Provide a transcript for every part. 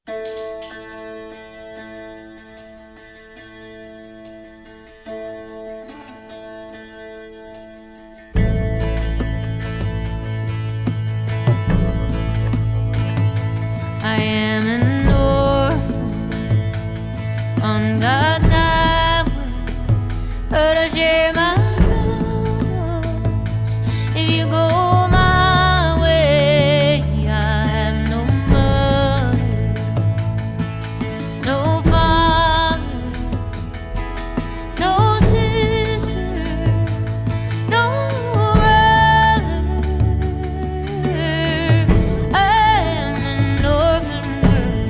I am an orphan on God's highway, but I share my rose. If you go my way, I have no mother, no father, no sister, no brother. I am an orphan girl.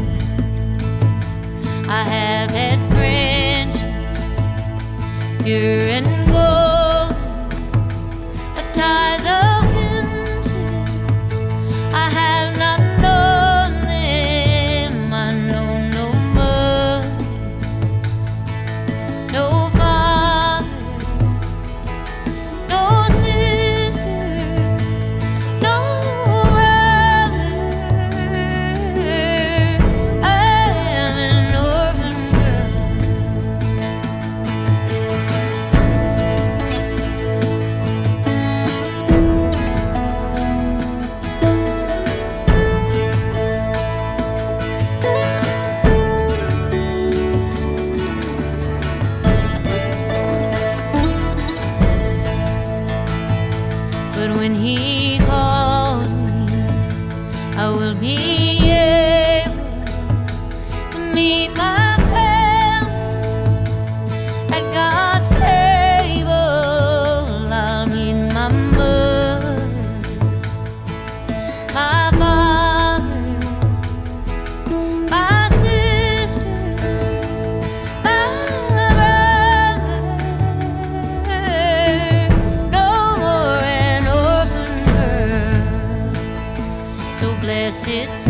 I have had friendships, pure and gold, the ties of kinship. I have not known them. I know no mother, no father, no sister, no brother. I am an orphan girl. But when he calls me, I will be able to meet my family at God's table. I'll meet my mother, my father, my sister, my brother. No more an orphan girl. So blessed